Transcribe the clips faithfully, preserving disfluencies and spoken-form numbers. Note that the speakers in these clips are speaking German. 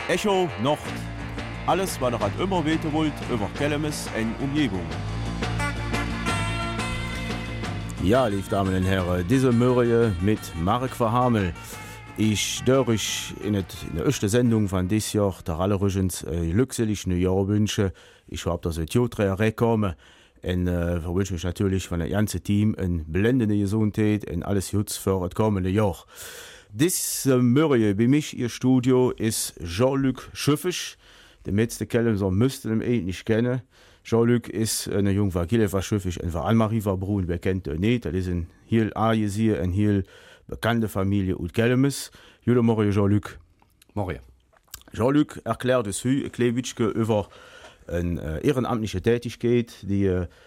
Echo Nord. Alles, was ihr halt immer weten wollt, über Kellemes und Umgebung. Ja, liebe Damen und Herren, diese Mörie mit Marek Verhamel. Ich durch in, in der ersten Sendung von dieses Jahr der allerrügens äh, glückselig Neujahr wünsche. Ich hoffe, dass es Jodre rekommen. Und äh, wir wünschen euch natürlich von dem ganzen Team eine blendende Gesundheit und alles Gute für das kommende Jahr. Diese Mörie bei mich, ihr Studio, ist Jean-Luc Schüffisch. Der letzte Kellner müsste ihn eigentlich kennen. Jean-Luc ist ein Junge, der Gile war Schüffisch und Anne-Marie war Brun, wer kennt ihn nicht. Das ist ein heel Aargesier, ein heel bekannte Familie und Kellemes. Jule Morgen, Jean-Luc. Morgen. Jean-Luc erklärt es heute ein klein bisschen über eine äh, ehrenamtliche Tätigkeit, die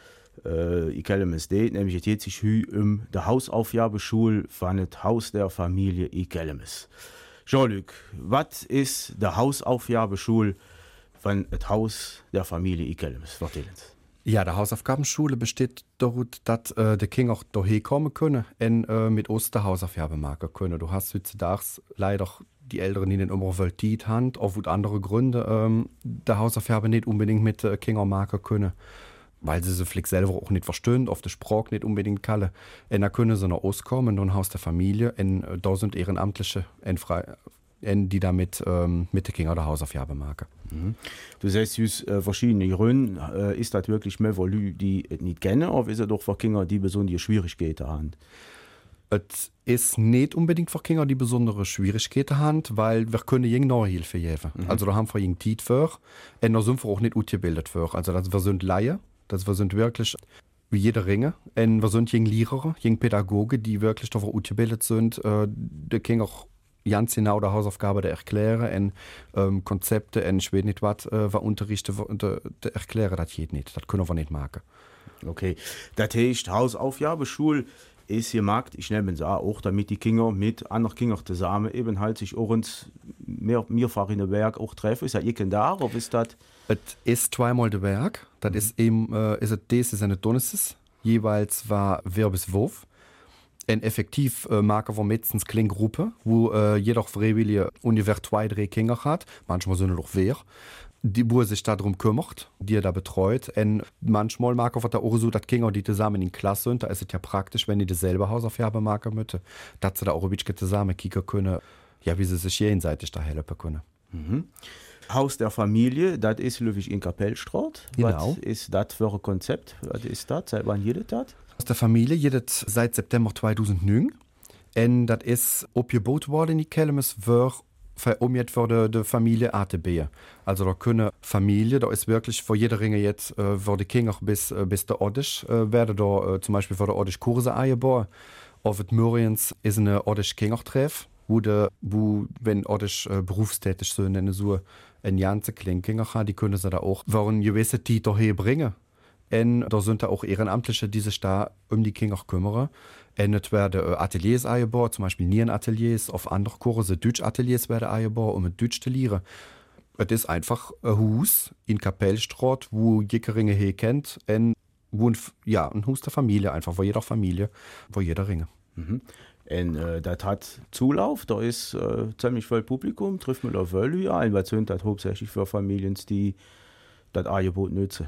äh, in Kellemes geht, nämlich es geht sich heute um die Hausaufgabenschule von dem Haus der Familie in Kellemes. Jean-Luc, was ist die Hausaufgabenschule von dem Haus der Familie in Kellemes? Erzähl uns. Ja, die Hausaufgabenschule besteht darin, dass äh, die Kinder auch hierher kommen können und äh, mit uns die Hausaufgaben machen können. Du hast heutzutage leider die Älteren, die nicht immer Zeit haben, auf andere Gründe, ähm, die Hausaufgaben nicht unbedingt mit äh, Kindern machen können, weil sie sie vielleicht selber auch nicht verstehen, auf der Sprache nicht unbedingt können. Und dann können sie nach uns kommen, in ein Haus der Familie, und äh, da sind Ehrenamtliche, und frei, die damit ähm, mit den Kindern die Hausaufgaben machen. Mhm. Du sagst jetzt äh, verschiedene Gründe. Äh, ist das wirklich mehr für Leute, die es nicht kennen, oder ist es doch für Kinder, die besondere Schwierigkeiten haben? Es ist nicht unbedingt für Kinder, die besondere Schwierigkeiten haben, weil wir können ihnen Nachhilfe geben. Mhm. Also da haben wir ihnen Zeit für, und da sind wir auch nicht ausgebildet für. Also das, wir sind Laien, das wir sind wirklich wie jeder Ringe, und wir sind ihnen Lehrer, ihnen Pädagogen, die wirklich dafür ausgebildet sind, äh, die Kinder ganz genau die Hausaufgaben erklären und ähm, Konzepte und ich weiß nicht was, äh, was unterrichten, de, de erklären, das geht nicht. Das können wir nicht machen. Okay, das heißt, Hausaufgabenschule ist gemacht, ich nehme es auch, damit die Kinder mit anderen Kindern zusammen eben halt sich auch uns mehr, mehrfach in der Werk auch treffen. Ist das ihr da, oder ist das? Es ist zweimal der Werk. Das mhm. ist eben, äh, ist es, das ist eine Donnerstag. Jeweils war wer bis Wurf. En effektiv äh, maken wir meistens kleine Gruppen, wo äh, jeder freiwillig ungefähr zwei, drei Kinder hat. Manchmal sind es noch mehr, die wo sich darum kümmert, die er da betreut. Und manchmal machen wir da auch so, dass Kinder, die zusammen in Klasse sind, da ist es ja praktisch, wenn die dieselbe Hausaufgaben machen müssen, dass sie da auch ein bisschen zusammen kicken können, ja, wie sie sich gegenseitig da helfen können. Mhm. Haus der Familie, das ist Löwig in Kapellstraat. Genau. Was ist das für ein Konzept? Was ist das? Seit wann jede das? Aus der Familie, jedes seit September zweitausendneun. Und das ist abgebaut worden in Kellemes für, für, um jetzt für die, die Familie A T B. Also da können Familie, da ist wirklich für jede Ringe jetzt, äh, für die Kinder bis, äh, bis der Oddisch, äh, werden da äh, zum Beispiel für die Oddisch Kurse eingebaut. Auf den Muriens ist eine Oddisch Kindertreff, wo, de, wo wenn Oddisch äh, berufstätig sind, eine so ein ganze kleine Kinder haben, die können sie da auch für eine gewisse Zeit daher bringen. Und da sind da auch Ehrenamtliche, die sich da um die Kinder kümmern. Und es werden Ateliers eingebaut, zum Beispiel Nierenateliers, auf andere Kurse Deutschateliers werden eingebaut, um mit Deutsch zu lernen. Es ist einfach ein Haus in Kapellstraat, wo jeder Ringe hier kennt. Und wo ein, ja, ein Haus der Familie, einfach für jeder Familie, wo jeder Ringe. Mhm. Und äh, das hat Zulauf, da ist äh, ziemlich viel Publikum, trifft man da Wölle ein, weil sind das hauptsächlich für Familien, die das Angebot nutzen.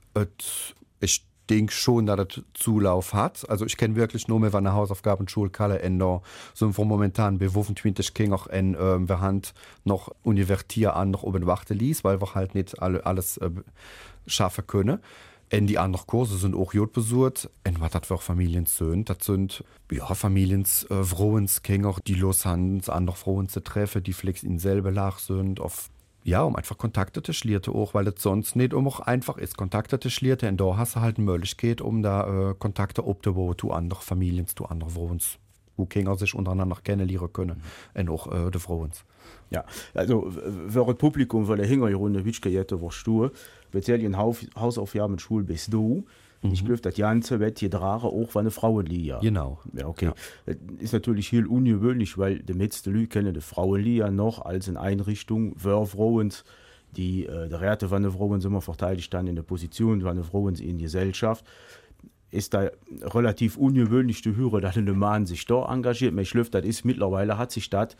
Ich denke schon, dass es Zulauf hat. Also ich kenne wirklich nur mehr von der Hausaufgabenschule Kalle und da sind wir momentan bei fünfundzwanzig Kinder und äh, wir haben noch ungefähr an noch oben warten ließ, weil wir halt nicht alle, alles äh, schaffen können. Und die anderen Kurse sind auch gut besucht. Und was das für Familien sind, das sind ja, Familien, äh, Frauen, Kinder, die los haben, andere Frauen zu treffen, die vielleicht in selber Lage sind, auf ja, um einfach Kontakte zu schlieren auch, weil es sonst nicht um auch einfach ist, Kontakte zu schlieren. Und da hast du halt eine Möglichkeit, um da äh, Kontakte aufzubauen zu anderen Familien, zu anderen Frauen, wo Kinder sich untereinander kennenlernen können. Und auch äh, die Frauen. Ja, also für das Publikum, für die Hintergründe, wie ich jetzt verstehe, speziell in Hausaufgabenschule bist du. Mhm. Ich glaube, das Ganze wird hier tragen, auch von der Frauenliga. Genau. Ja, okay. Ja. Das ist natürlich viel ungewöhnlich, weil die meisten Leute kennen die Frauenliga noch als eine Einrichtung für Frauen, die äh, der Rechte von den Frauen immer verteidigt dann in der Position von den Frauen in der Gesellschaft. Ist da relativ ungewöhnlich zu hören, dass ein Mann sich da engagiert. Ich glaube, das ist mittlerweile, hat sich das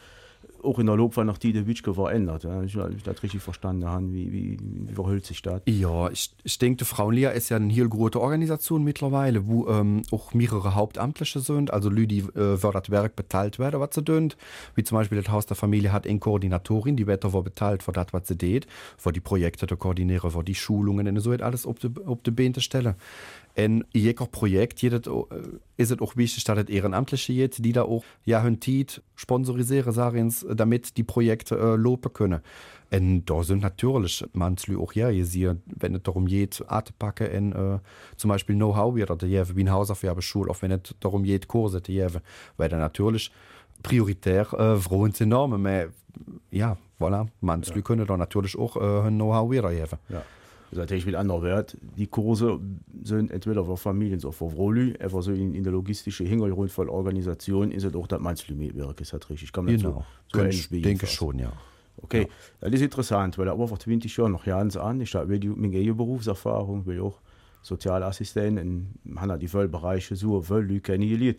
auch in der Lobwahl nach die der Witschke war ändert. Ja. Ich, ich das richtig verstanden habe, wie, wie, wie verhält sich das? Ja, ich, ich denke, die Frauenliga ist ja eine heel große Organisation mittlerweile, wo ähm, auch mehrere Hauptamtliche sind, also Leute, die äh, für das Werk bezahlt werden, was sie tun. Wie zum Beispiel das Haus der Familie hat eine Koordinatorin, die wird dafür bezahlt für das, was sie tut, für die Projekte zu koordinieren, für die Schulungen und so wird alles auf die, auf die Beine stellen. En in jedem Projekt jedes, äh, ist es auch wichtig, dass es Ehrenamtliche gibt, die da auch ja, hun Tiet sponsorisieren, sagen sie, damit die Projekte äh, lopen können. Und da sind natürlich manche auch ja, hier, wenn es darum geht, anzupacken, in, äh, zum Beispiel Know-how wieder, wie eine Hausaufgabenschule, auch wenn es darum geht, Kurse zu geben, weil dann natürlich prioritär äh, Frauen sind enorm, aber ja, voilà, manche ja. können da natürlich auch äh, Know-how wiedergeben. Ja. Natürlich mit anderen Wert, die Kurse sind entweder für Familien oder für Frauen, aber so in, in der logistischen Hintergrund von Organisation ist es auch das Mannslimitwerk, ist das richtig? Kann man genau, so, so ich denke schon, ja. Okay, ja. Das ist interessant, weil er aber vor zwanzig Jahren noch ganz an, ich habe meine Berufserfahrung, will auch Sozialassistent und habe die Bereiche so, Leute kennengelernt.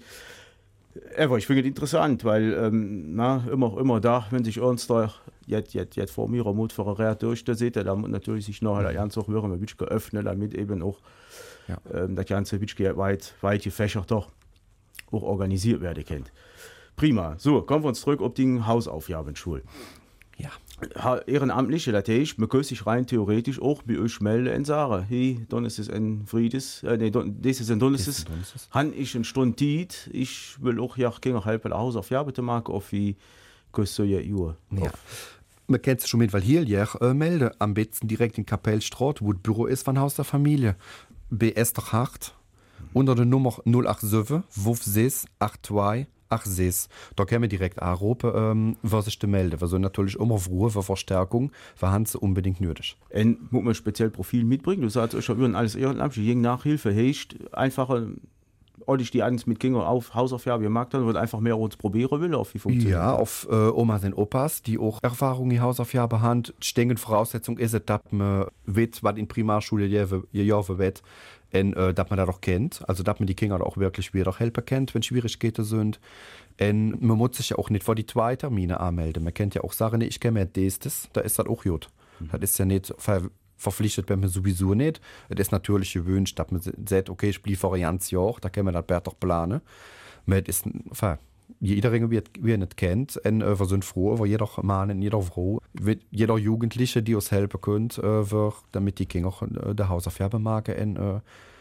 Aber ich finde es interessant, weil ähm, na, immer, immer da, wenn sich uns da jetzt, jetzt, jetzt vor mir Mut für eine durchsetzt, dann muss natürlich sich nachher mhm. ganz auch hören, ein bisschen geöffnet, damit eben auch ja. ähm, das ganze bisschen weit, weit gefächert doch auch organisiert werden kann. Prima. So, kommen wir uns zurück auf die Hausaufgabenschule. Ja. Ehrenamtliche, das heißt, man könnte sich rein theoretisch auch bei euch melden und sagen, hey, dann ist es ein Friedes, äh, nee, das ist ein Donnerstag, han ich eine Stunde Zeit, ich will auch ja keine halbe Hausaufgaben machen, auf wie kostet so eine Uhr. Ja. Man kennt es schon mit, weil hier ja äh, melden, am besten direkt in Kapellstraat, wo das Büro ist von Haus der Familie. B S der acht, unter der Nummer null acht sieben, fünf sechs acht zwei Ach, sechs. Da können wir direkt anrufen, ähm, was sich melden. Wir sind natürlich immer froh für Verstärkung, für Hans unbedingt nötig. Und muss man ein spezielles Profil mitbringen? Du sagst, ich habe alles ehrenamtlich, je Nachhilfe, heißt einfacher, ordentlich die eins mit Kindern auf Hausaufgaben gemacht haben und einfach mehr uns probieren will, auf wie funktioniert Ja, das? Auf äh, Omas und Opas, die auch Erfahrung in Hausaufgaben haben. Die ständige Voraussetzung ist, dass man weiß, was in Primarschule ihr Jahr wird. Und äh, dass man das auch kennt, also dass man die Kinder auch wirklich wieder helfen kennt, wenn Schwierigkeiten sind. Und man muss sich ja auch nicht vor die zwei Termine anmelden. Man kennt ja auch sagen, ich kenne mir das, da ist das auch gut. Mhm. Das ist ja nicht ver verpflichtet, wenn man sowieso nicht. Es ist natürlich gewünscht, dass man sagt, okay, ich bleibe vor ein ganzes Jahr, da kann man das besser planen. Aber es ist, enfin, jeder, wie er nicht kennt, und äh, wir sind froh, aber jeder Mann und jeder Frau, jeder Jugendliche, die uns helfen können, äh, wird, damit die Kinder äh, der Hausaufgaben machen und äh,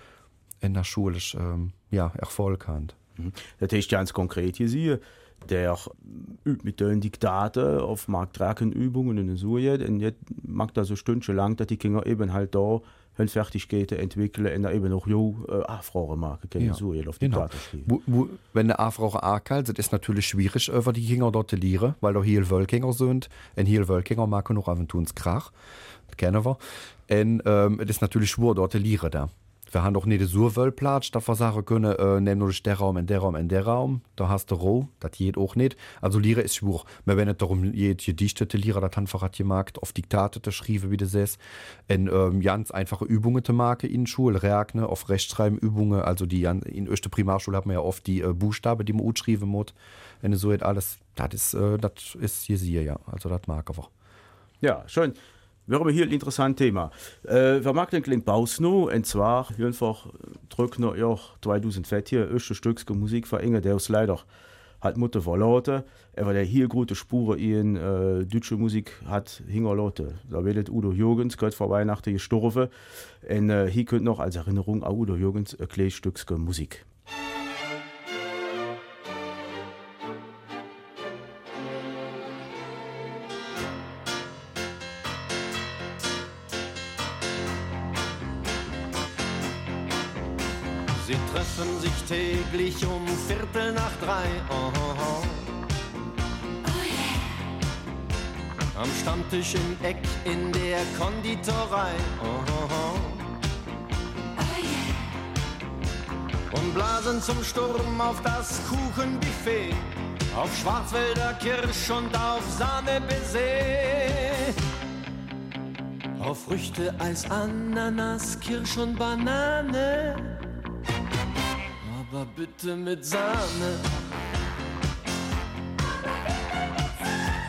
in der Schule äh, ja, Erfolg haben. Mhm. Das ist ganz konkret hier sehen, der übt mit den Diktaten auf Marktdreckenübungen und so jetzt, und jetzt macht er so Stündchen lang, dass die Kinder eben halt da wenn Fertigkeiten entwickeln und da eben auch jo äh, A-Frauen machen können, ja. so auf die genau. wo, wo, wenn eine A-Frau ankalt, ist es natürlich schwierig, über die Kinder dort zu lernen, weil da hier Wölkinger sind, und hier Wölkinger machen noch ab und Krach, das kennen wir, und ähm, es ist natürlich schwer, dort zu lernen da. Wir haben doch nicht so viel Platz, dass wir sagen können, äh, nimm nur den Raum, in der Raum, in der Raum. Da hast du Roh, das geht auch nicht. Also Lehre ist schwierig. Aber wenn es darum geht, Gedichte zu lehren, das einfach hat gemacht, auf Diktate zu schreiben, wie du siehst, und ähm, ganz einfache Übungen zu machen in Schule, Reakne, auf Rechtschreibübungen, also die in der Primarschule hat man ja oft die äh, Buchstaben, die man ausschreiben muss. Wenn so alles, das ist, äh, das ist hier sie, ja. Also das mag einfach. Ja, schön. Wir haben hier ein interessantes Thema. Äh, wir machen einen kleinen Pause noch, und zwar einfach drücken wir ja zweitausendvierzehn erste Stück Musik von Inge, der uns leider hat Mutter verlassen, aber der hier gute Spuren in äh, deutsche Musik hat hinterlassen. Da wird Udo Jürgens gerade vor Weihnachten gestorben, und äh, hier könnt noch als Erinnerung an Udo Jürgens ein kleines Stück Musik. Sie treffen sich täglich um Viertel nach drei. Oh, oh, oh. Oh yeah. Am Stammtisch im Eck in der Konditorei. Oh, oh, oh. Oh yeah. Und blasen zum Sturm auf das Kuchenbuffet, auf Schwarzwälder Kirsch und auf Sahne-Baiser, auf Früchte, Eis, Ananas, Kirsch und Banane. Aber bitte mit Sahne.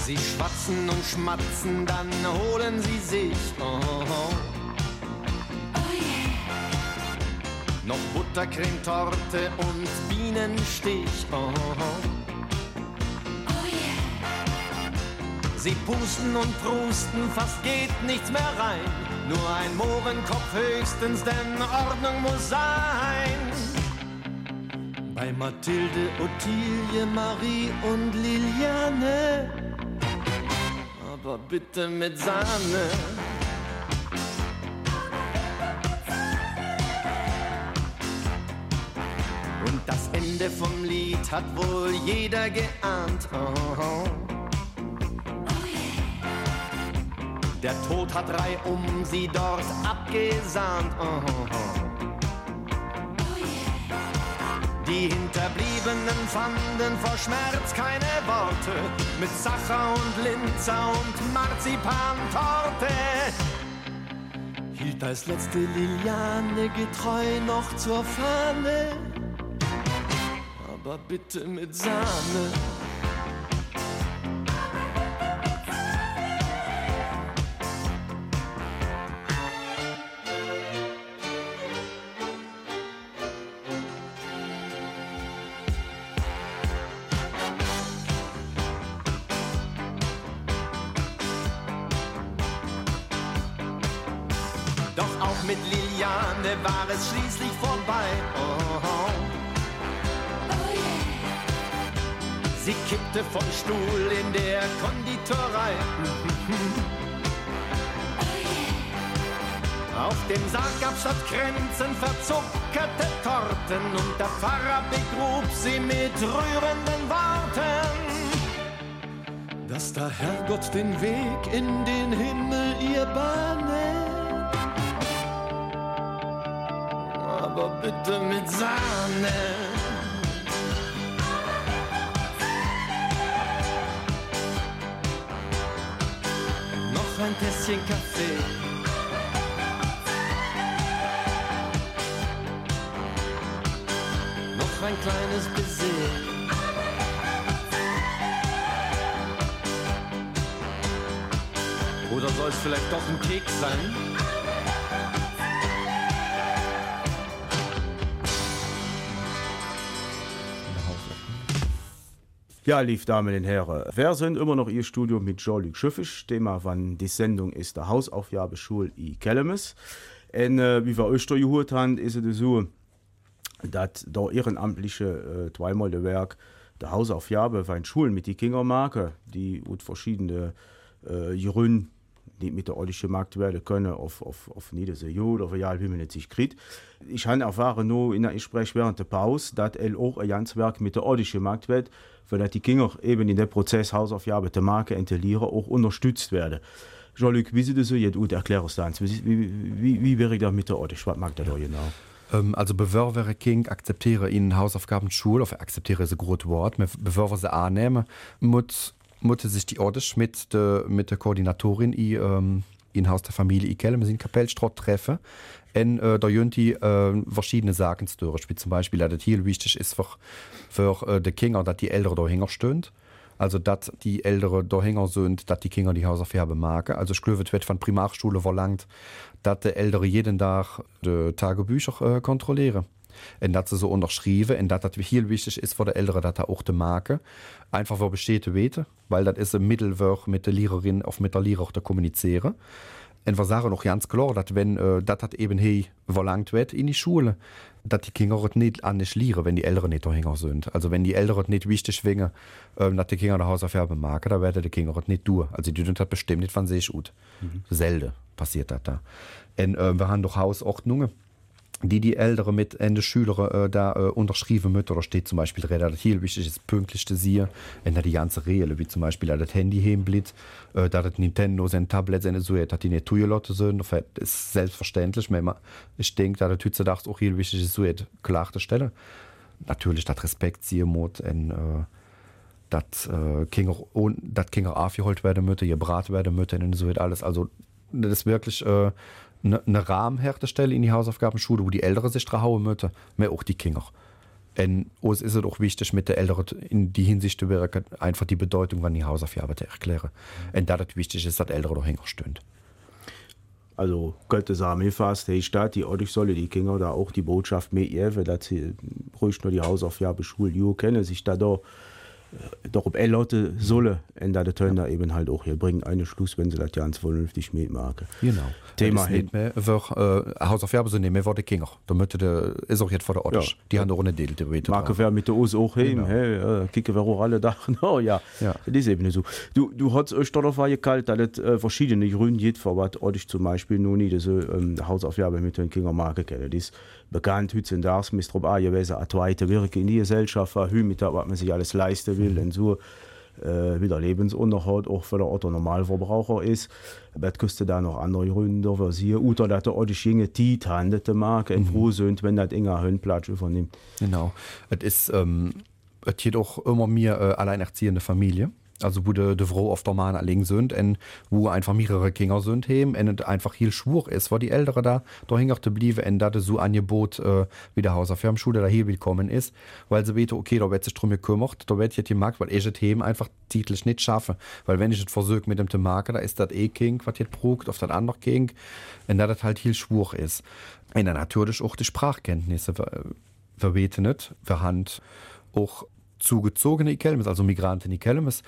Sie schwatzen und schmatzen, dann holen sie sich oh, oh. Oh yeah. Noch Buttercremetorte und Bienenstich oh, oh. Oh yeah. Sie pusten und prusten, fast geht nichts mehr rein. Nur ein Mohrenkopf höchstens, denn Ordnung muss sein. Bei Mathilde, Ottilie, Marie und Liliane, aber bitte mit Sahne. Und das Ende vom Lied hat wohl jeder geahnt. Oh, oh. Der Tod hat reihum sie dort abgesahnt. Oh, oh, oh. Die Hinterbliebenen fanden vor Schmerz keine Worte. Mit Sacher und Linzer und Marzipantorte hielt als letzte Liliane getreu noch zur Fahne, aber bitte mit Sahne. Mit Liliane war es schließlich vorbei. Oh, oh. Oh yeah. Sie kippte vom Stuhl in der Konditorei. Oh yeah. Auf dem Sarg gab's statt Kränzen verzuckerte Torten und der Pfarrer begrub sie mit rührenden Worten, dass der Herrgott den Weg in den Himmel ihr bahne. Aber bitte mit Sahne. Noch ein Tässchen Kaffee. Noch ein kleines Baiser. Oder soll es vielleicht doch ein Keks sein? Ja, lief Damen und Herren, wir sind immer noch Ihr Studio mit Jean-Luc Schiffisch. Thema von die Sendung ist der Hausaufgabenschule in Kellemes. Und äh, wie wir euch da gehört haben, ist es so, dass da ehrenamtliche äh, zweimal der Werk der Hausaufgabe von Schulen mit die Kinder machen, die und verschiedene äh, Gründe, die mit der ordentlichen Markt werden können, auf, auf, auf Niedersee oder ja, wie man es sich kriegt. Ich habe erfahren nur in der Gespräch während der Pause, dass er auch ein ganzes Werk mit der ordentlichen Markt wird, weil die Kinder eben in dem Prozess Hausaufgaben der Marke entlieren auch unterstützt werden. Jean-Luc, wie sieht das so jetzt aus? Erklär uns das. Wie, wie, wie, wie wäre das mit der ordentlich? Was mag der da genau? Ähm, also Bewerber King akzeptiere in Hausaufgaben Schule, auf akzeptiere ist ein großes Wort, Bewerber sie annehmen, muss Mutte sich die Ordisch mit der mit der Koordinatorin i ähm, in Haus der Familie i Kellemes in Kapellstraat treffen. Und äh, da jön die äh, verschiedene Sachen durch, wie zum Beispiel, dass es hier wichtig ist für, für äh, die Kinder, dass die Eltern da hinger stehen. Also, dass die Eltern da hinger sind, dass die Kinder die Hausaufgaben machen. Also, ich glaube, es wird von Primarschule verlangt, dass die Eltern jeden Tag die Tagebücher äh, kontrollieren. Und dass sie so unterschrieben, und dass das hier wichtig ist für die Eltern, dass er auch die Marke einfach für bestimmte Wete, weil das ist ein Mittel, mit der Lehrerin auf mit der Lehrer auch zu kommunizieren. Und wir sagen auch ganz klar, dass wenn äh, das eben hier verlangt wird in die Schule, dass die Kinder nicht anders lernen, wenn die Eltern nicht dahinter sind. Also wenn die Eltern nicht wichtig finden, äh, dass die Kinder die Hausaufgaben machen, dann werden die Kinder nicht tun. Also die tun das bestimmt nicht von sich gut. Mhm. Selten passiert das da. Und äh, wir haben doch Hausordnungen, die die Ältere mit Ende Schüler äh, da äh, unterschrieben müssen. Oder steht zum Beispiel, dass hier wichtig ist, pünktlich zu sehen. Und da die ganze Regeln, wie zum Beispiel, dass das Handy heimblitt, äh, dass das Nintendo, sein Tablet, seine so, dass die nicht zugelassen sind. Das ist selbstverständlich. Ich denke, dass das heutzutage auch hier wichtig ist, so klarzustellen. Natürlich, dass Respekt sehen muss und äh, dass äh, Kinder, dass Kinder aufgeholt werden müssen, gebraten werden müssen und so alles. Also, das ist wirklich äh, eine Rahmen herzustellen in die Hausaufgabenschule, wo die Eltern sich drauf hauen müssen, mehr auch die Kinder. Und uns ist es auch wichtig, mit den Eltern in die Hinsicht zu wirken, einfach die Bedeutung von die Hausaufgaben zu erklären. Und da es wichtig ist, dass die Eltern dahinter stehen. Also könnte sagen, fast die Stadt, die Ordnung solle die Kinder da auch die Botschaft mitgeben, dass sie ruhig nur die Hausaufgaben Schuljahr kennen, sich da doch doch ob Leute solle und da können da eben halt auch hier bringen einen Schluss, wenn sie das ganz vernünftig mitmachen. Genau. Thema nicht mehr für äh, Hausaufgaben sind nicht mehr für die Kinder. Da möchte der ist auch jetzt vor der Ort. Ja. Die haben auch eine Deal. Marke wer mit der Ose auch hin, genau. Hey, äh, kicken wir auch alle da. Oh ja, ja. Das ist eben so. Du, du hast euch darauf gekalt, dass es äh, verschiedene Gründe gibt, für was ich zum Beispiel noch nie diese ähm, Hausaufgaben mit den Kindern machen kann. Das ist bekannt, heute sind das, mit drauf an, gewesen, eine zweite Wirke in die Gesellschaft, mit der, was man sich alles leisten will, und so äh, wieder Lebensunterhalt auch für den Otto Normalverbraucher ist. Aber es kostet da noch andere Gründe, für sie, oder dass der Otto Schinge Tiet handelte mag, und froh sind, wenn das Inga Höhenplatz übernimmt. Genau. Es ist, ähm, es geht auch immer mehr äh, alleinerziehende Familie. Also wo de, de Frau auf der Mann allein sind und wo einfach mehrere Kinder sind haben und einfach viel schwur ist, weil die Ältere da dahinter blieben und da so Angebot äh, wie der Hausaufgabenschule da hier willkommen ist, weil sie wissen, okay, da wird sich drum gekümmert, da wird jetzt die Markt, weil ich das Themen einfach zeitlich nicht schaffe, weil wenn ich es versuche mit dem zu machen, da ist das eh King, was jetzt brugt, auf das andere King und da das halt viel schwur ist. Und dann natürlich auch die Sprachkenntnisse verweten nicht, verhand auch zugezogene Ikelmes, also Migranten Ikelmes.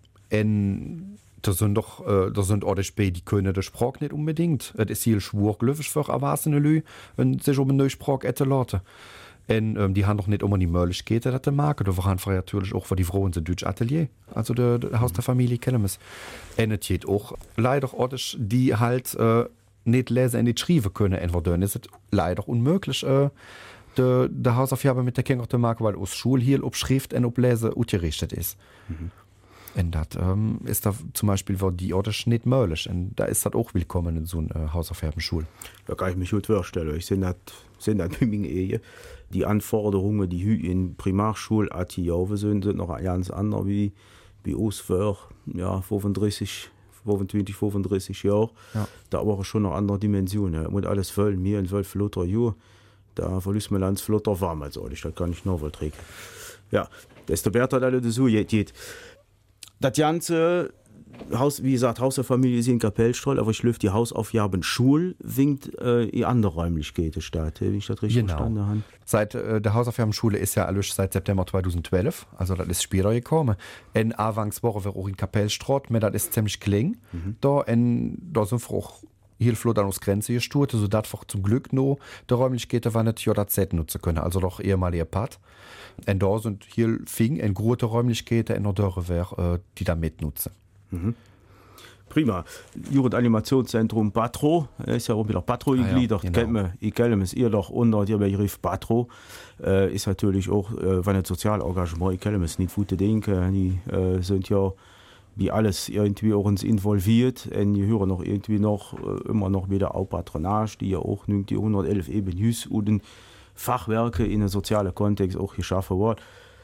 Und da sind doch, äh, da sind auch die, die können die Sprache nicht unbedingt. Es ist viel schwur glücklich für erwachsene Leute, wenn sich um eine neue Sprache etalaten. Und ähm, die haben doch nicht immer die Möglichkeit, das zu machen. Da waren natürlich auch für die Frauen ein deutsches Atelier, also der, der Haus der Familie Ikelmes. Und es geht auch leider auch, die halt äh, nicht lesen und nicht schreiben können. Entweder dann ist es leider unmöglich, äh, de, de Hausaufgabe mit der Kinder zu machen, weil aus Schule hier ob Schrift und ob Lesen ausgerichtet ist. Mhm. Und das ähm, ist da zum Beispiel, wo die Orte nicht möglich. Und da ist das auch willkommen in so einer Hausaufgabenschule. Da kann ich mich gut vorstellen. Ich sehe das bei meiner Ehe. Die Anforderungen, die in Primarschule Atiove sind, sind noch ganz andere wie bei uns vor ja, fünfunddreißig, fünfundzwanzig, fünfunddreißig Jahren. Ja. Da aber schon noch andere Dimensionen. Man muss alles füllen, mir in zwölf Flotter Jahren. Da verließ man ganz flotter warm als alles. Das kann ich noch wohl trinken. Ja, das ist der Bertha, der das so geht. Das ganze Haus, wie gesagt, Haus der Familie ist in Kapellstroll, aber ich löfe die Hausaufgaben Schul, winkt äh, in andere Räumlichkeiten statt, wie ich das richtig genau. verstanden habe. Seit äh, der Hausaufgabenschule ist ja alles seit September zweitausendzwölf, also das ist später gekommen. In Anfangswoche wir auch in Kapellstrott, mir das ist ziemlich klein. Mhm. Da, in, da sind wir auch Hilfe dann aus Grenze gesturt, so dass wir zum Glück noch die Räumlichkeiten waren nicht J Z nutzen können, also doch ehemaliger Part. Und da sind hier fing in große Räumlichkeiten in der Dörre, äh, die da mitnutzen. Mhm. Prima. Jugendanimationszentrum Patro, ist ja auch wieder Patro gegliedert. Ah, ja, genau. Ich kenne es ihr doch unter dem Begriff Patro. Äh, ist natürlich auch, äh, wenn ein Sozialengagement, ich kenne es nicht gute Dinge, die äh, sind ja wie alles irgendwie auch uns involviert. Und die hören noch irgendwie noch, äh, immer noch wieder auch Patronage, die ja auch neunzehnhundertelf eben Hüs und Fachwerke in einem sozialen Kontext auch geschaffen worden.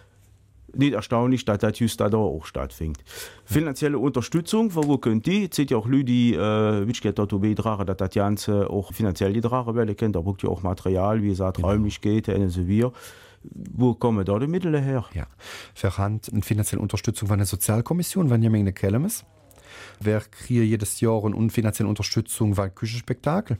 Nicht erstaunlich, dass das just da auch stattfindet. Finanzielle Unterstützung, von wo könnt die? Es sind ja auch Leute, die äh, wirklich dazu beitragen, dass das Ganze auch finanziell getragen werden kann. Da braucht ja auch Material, wie gesagt, genau. Räumlichkeiten und so weiter. Wo kommen da die Mittel her? Ja, wir haben eine finanzielle Unterstützung von der Sozialkommission, wenn ihr meine Kellemes. Wir kriegen jedes Jahr eine finanzielle Unterstützung von Küchenspektakel.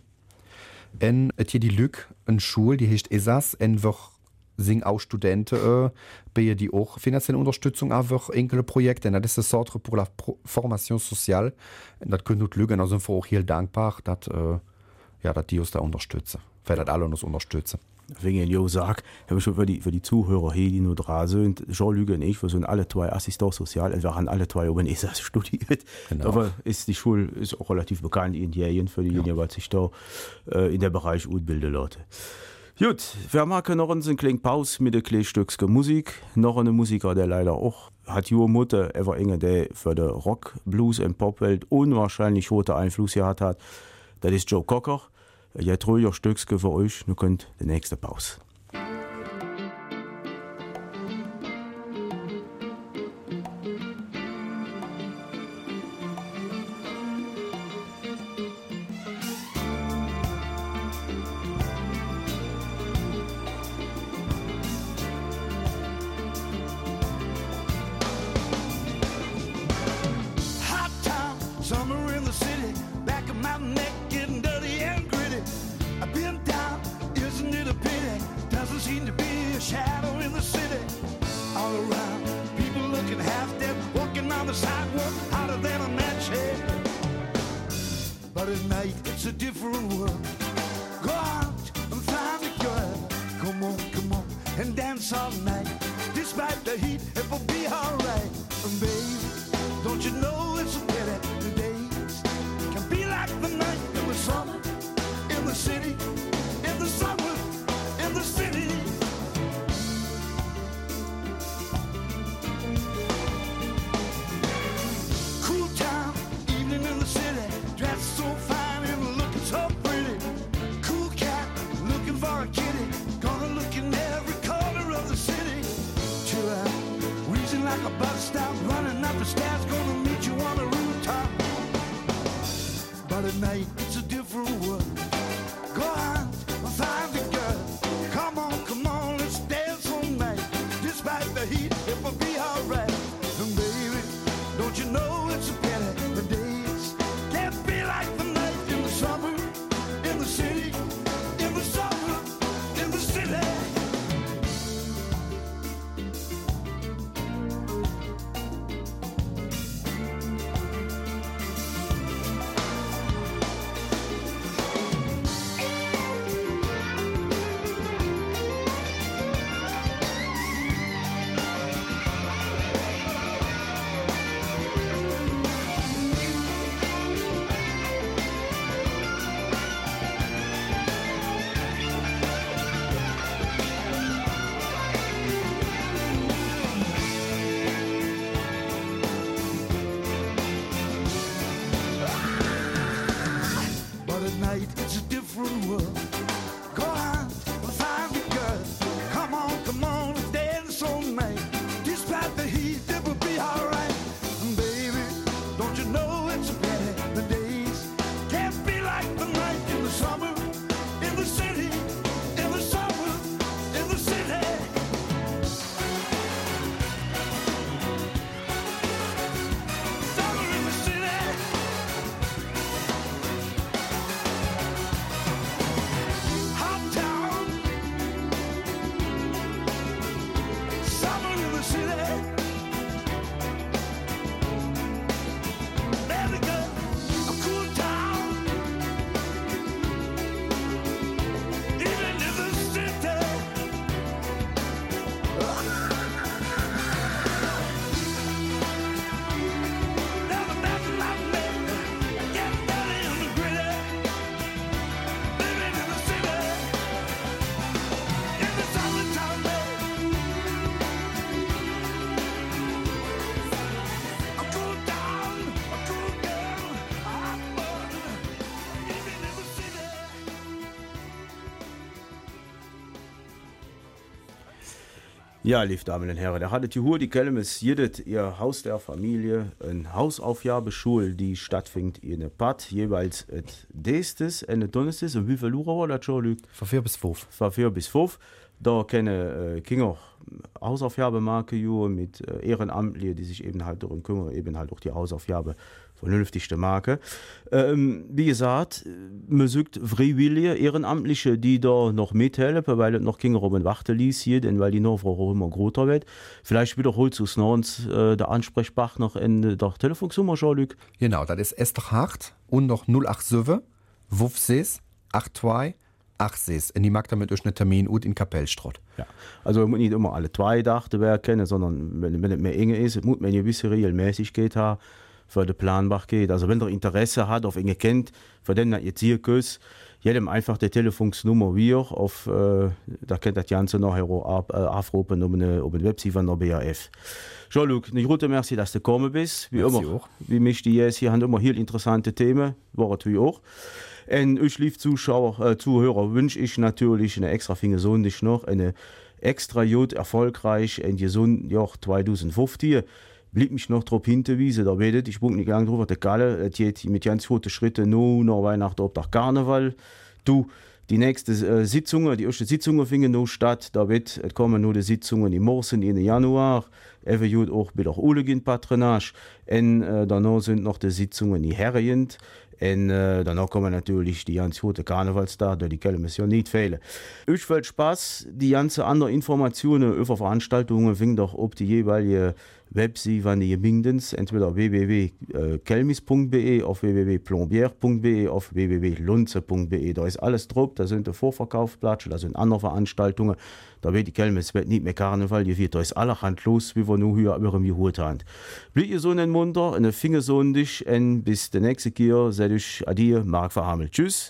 Und es hier die Lücke, eine Schule, die heißt E S A S, und wir sind auch Studenten, äh, bei die auch finanzielle Unterstützung haben, enkele Projekte. Das ist das Centre pour la Formation Sociale. Und das können wir Lügen, da sind wir auch hier dankbar, dass, äh, ja, dass die uns da unterstützen. Weil das alle uns unterstützen. Wegen ich auch sage, schon für die, für die Zuhörer hier, die nur dran sind, Jean-Luc und ich, wir sind alle zwei Assistenten sozial, wir haben alle zwei oben E S A S studiert. Genau. Aber ist die Schule ist auch relativ bekannt in Indien für diejenigen, ja. Die sich da äh, in der Bereich ausbilden lassen. Gut, wir machen noch eine kleine Pause mit ein kleinen Stück Musik. Noch eine Musiker, der leider auch hat junge Mutter, er war einer, der für die Rock, Blues und Popwelt unwahrscheinlich hohen Einfluss gehabt hat. Das ist Joe Cocker. Jetzt ruhig ein Stück für euch, nun könnt die nächste Pause. shadow in the city, all around. People looking half dead, walking on the sidewalk, hotter than a match head. But at night, it's a different world. Go out and find a girl. Come on, come on, and dance all night. Despite the heat, it will be alright. And baby, don't you know it's a pity the days can be like the night in the summer, in the city, in the summer, in the city. Cool town, evening in the city, dressed so fine and looking so pretty. Cool cat, looking for a kitty, gonna look in every corner of the city. Chill out, reason like a bus stop, running up the stairs, gonna meet you on the rooftop. But at night, it's a different world. Go on, find the girl. Come on, come on, let's dance all night. Despite the heat, it will be alright. And baby, don't you know it's a pity the days can't be like the night in the summer, in the city, in the summer, in the city. But at night it's a different world. Go on, find the girl. Come on, come on, dance all night. Despite the heat, it will be alright. And baby, don't you know it's a pity the days can't be like the night in the summer, in the city, in the summer, in the city. Summer in the city. Hot town, summer in the city. There we go, a cool town, even in the city. Never, never like me, get dirty and gritty. Living in the city, in the summertime, baby. A cool town, a cool girl, a hot bud, living in the city. Ja, liebe Damen und Herren, da hattet ihr hier die Kelmes, jedet ihr Haus der Familie, ein Hausaufgabeschule, die stattfindet in der Pad, jeweils et Destes, Ende Donnerstags, und wie viel Uhr war das schon, Luc? Von vier bis fünf. Von vier bis fünf. Da können äh, Kinder Hausaufgabe machen jo, mit äh, Ehrenamtlichen, die sich eben halt darum kümmern, eben halt auch die Hausaufgabe vernünftig zu machen. Ähm, wie gesagt, man sucht Freiwillige, Ehrenamtliche, die da noch mithelfen, weil es noch Kinder oben warten ließ hier, denn weil die Nachfrage auch immer größer wird. Vielleicht wiederholt es uns äh, der Ansprechpartner in der Telefonnummer, Jean-Luc. Genau, das ist Esther Hart und noch null acht sieben, fünf sechs, acht zwei, acht sechs. Und die mag damit euch einen Termin ut in Kapellstrott. Ja, also man muss nicht immer alle zwei Dachte werden, sondern wenn, wenn es mehr enge ist, muss man eine gewisse Regelmäßigkeit haben, für den Planbach geht. Also wenn der Interesse hat, auf enge kennt, für den ihr hier könnt, jedem einfach die Telefonsnummer wie auch auf, äh, da könnt das Ganze nachher ab, äh, aufrufen auf eine, auf eine Website von der B A F. Jean-Luc, eine gute Merci, dass du gekommen bist. Wie Merci immer, auch. wie mich die jetzt hier haben immer hier interessante Themen, war es wie auch. Und euch liebe Zuschauer, äh, Zuhörer, wünsche ich natürlich eine extra Finger Sonntag noch, eine extra gut erfolgreich in gesunden Jahr zwanzig fünfzehn. Blieb mich noch darauf hinterwiesen, da betet, ich bin nicht lang drüber, der Galle, es geht mit ganz guten Schritten nur nach Weihnachten, ob der Karneval. Du, die nächste äh, Sitzungen, die erste Sitzungen finden noch statt, da wird, es kommen nur die Sitzungen im Morsen in Januar, eben gut auch bei der Olegin Patronage, und äh, danach sind noch die Sitzungen in Herrient, Und äh, danach kommen natürlich die ganz gute Karnevalstag, da die Kelmes ja nicht fehlen. Ich will Spaß, die ganze andere Informationen über Veranstaltungen finden doch ob die jeweilige Webseite van die Gemindens, entweder w w w punkt kelmis punkt b e, auf w w w punkt plombier punkt b e, auf w w w punkt lunze punkt b e. Da ist alles drauf, da sind die Vorverkaufsplätze, da sind andere Veranstaltungen. Da wird die Kelmis wird nicht mehr Karneval, die wird da ist allerhand los, wie wir nur hier über dem Gehut haben. Blieb ihr so einen Munter, eine Finger so in dich, und bis der nächste Jahr, seid ich adieu, Marc Verhamel. Tschüss.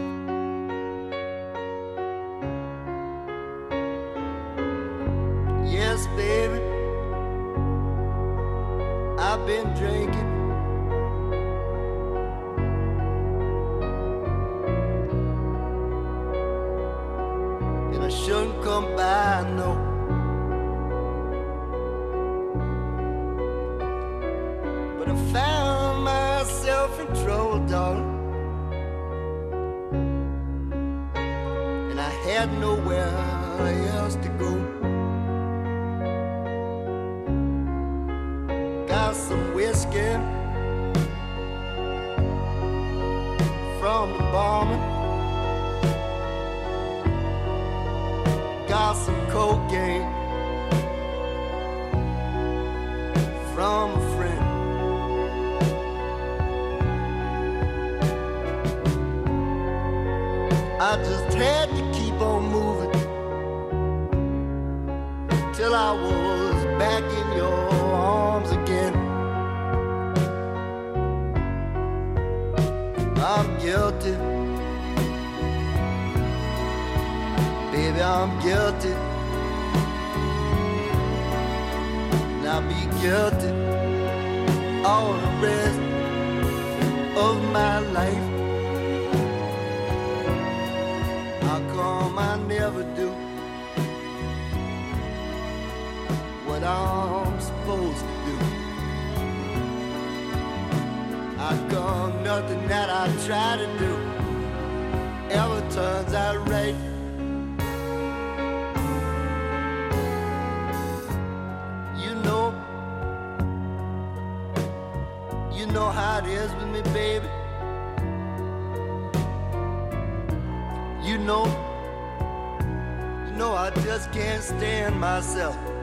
Yes, baby, I've been drinking. And I shouldn't come by, no. But I found myself in trouble, darling. And I had nowhere else to go. Got some whiskey from the barman. Got some cocaine from a friend. I just had to keep on moving till I was back in your arms again. I'm guilty, baby, I'm guilty, and I'll be guilty all the rest of my life. How come I never do what I'm supposed to do? How come nothing that I try to do ever turns out right? You know, you know how it is with me, baby. You know, you know I just can't stand myself.